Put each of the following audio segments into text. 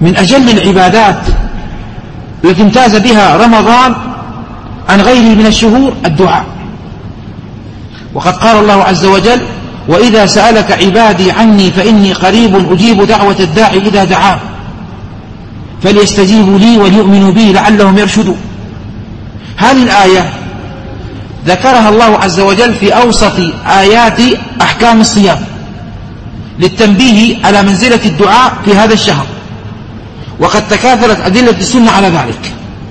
من أجل العبادات التي امتاز بها رمضان عن غيره من الشهور الدعاء. وقد قال الله عز وجل: وإذا سألك عبادي عني فإني قريب أجيب دعوة الداعي إذا دعان فليستجيبوا لي وليؤمنوا بي لعلهم يرشدون. هذه الآية ذكرها الله عز وجل في أوسط آيات أحكام الصيام للتنبيه على منزلة الدعاء في هذا الشهر، وقد تكاثرت أدلة السنة على ذلك.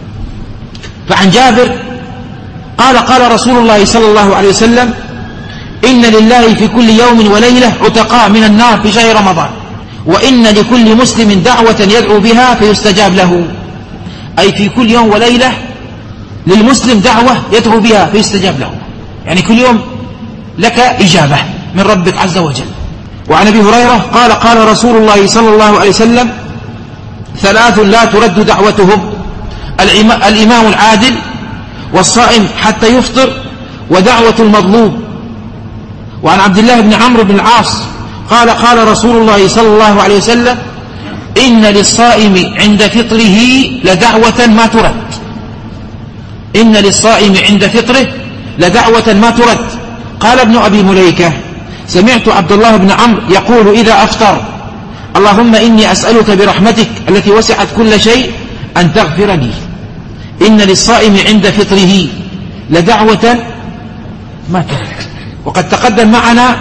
فعن جابر قال: قال رسول الله صلى الله عليه وسلم: إن لله في كل يوم وليلة عتقاء من النار في شهر رمضان، وإن لكل مسلم دعوة يدعو بها فيستجاب له. أي في كل يوم وليلة للمسلم دعوة يدعو بها فيستجاب له، يعني كل يوم لك إجابة من ربك عز وجل. وعن أبي هريرة قال: قال رسول الله صلى الله عليه وسلم: ثلاث لا ترد دعوتهم: الإمام العادل، والصائم حتى يفطر، ودعوة المظلوم. وعن عبد الله بن عمرو بن العاص قال: قال رسول الله صلى الله عليه وسلم: إن للصائم عند فطره لدعوة ما ترد. إن للصائم عند فطره لدعوة ما ترد. قال ابن أبي مليكة: سمعت عبد الله بن عمرو يقول إذا أفطر: اللهم إني أسألك برحمتك التي وسعت كل شيء أن تغفر لي. إن للصائم عند فطره لدعوة ما ترد. وقد تقدم معنا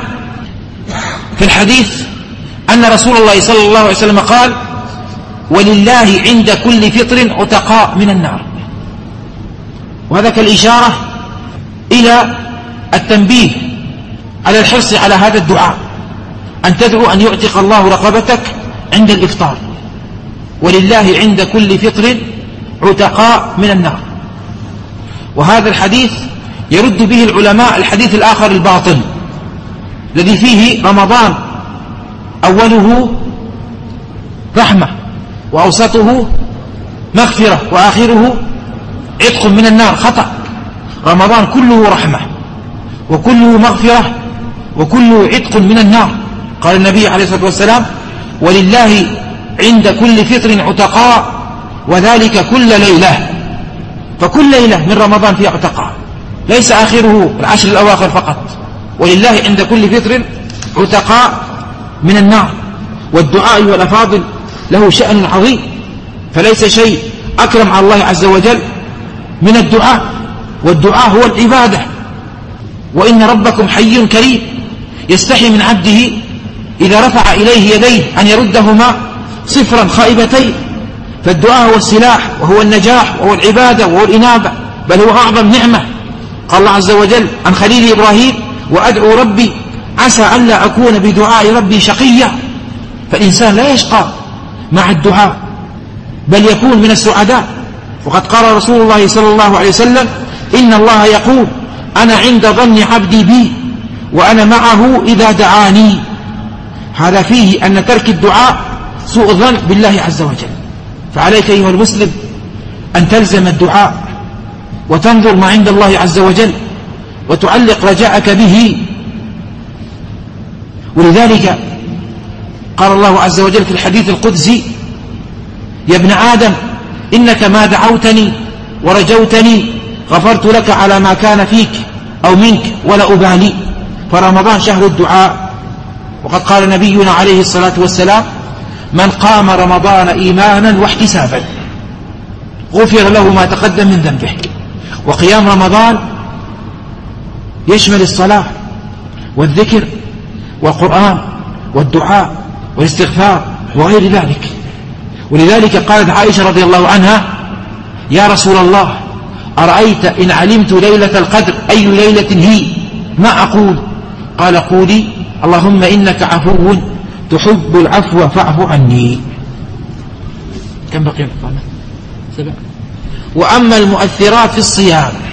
في الحديث أن رسول الله صلى الله عليه وسلم قال: ولله عند كل فطر عتقاء من النار. وهذا كالإشارة إلى التنبيه على الحرص على هذا الدعاء، أن تدعو أن يعتق الله رقبتك عند الإفطار. ولله عند كل فطر عتقاء من النار. وهذا الحديث يرد به العلماء الحديث الآخر الباطل الذي فيه رمضان أوله رحمة وأوسطه مغفرة وآخره عتق من النار. خطأ. رمضان كله رحمة وكله مغفرة وكله عتق من النار. قال النبي عليه الصلاة والسلام: ولله عند كل فطر عتقاء وذلك كل ليلة. فكل ليلة من رمضان فيها عتقاء، ليس آخره العشر الأواخر فقط. ولله عند كل فطر عتقاء من النار. والدعاء والأفاضل له شأن عظيم، فليس شيء أكرم على الله عز وجل من الدعاء. والدعاء هو العبادة. وإن ربكم حي كريم يستحي من عبده إذا رفع إليه يديه أن يردهما صفرا خائبتين. فالدعاء هو السلاح وهو النجاح وهو العبادة وهو الإنابة، بل هو أعظم نعمة. قال الله عز وجل عن خليل إبراهيم: وأدعو ربي عسى ألا أكون بدعاء ربي شقيا. فالإنسان لا يشقى مع الدعاء بل يكون من السعداء. وقد قال رسول الله صلى الله عليه وسلم: إن الله يقول: أنا عند ظن عبدي بي وأنا معه إذا دعاني. هذا فيه أن ترك الدعاء سوء الظن بالله عز وجل. فعليك أيها المسلم أن تلزم الدعاء وتنظر ما عند الله عز وجل وتعلق رجاءك به. ولذلك قال الله عز وجل في الحديث القدسي: يا ابن آدم إنك ما دعوتني ورجوتني غفرت لك على ما كان فيك أو منك ولا أبالي. فرمضان شهر الدعاء. وقد قال نبينا عليه الصلاة والسلام: من قام رمضان إيمانا واحتسابا غفر له ما تقدم من ذنبه. وقيام رمضان يشمل الصلاة والذكر والقرآن والدعاء والاستغفار وغير ذلك. ولذلك قالت عائشة رضي الله عنها: يا رسول الله أرأيت إن علمت ليلة القدر أي ليلة هي ما أقول؟ قال: قولي اللهم إنك عفو تحب العفو فاعف عني. كم بقي؟ 7. وأما المؤثرات في الصيام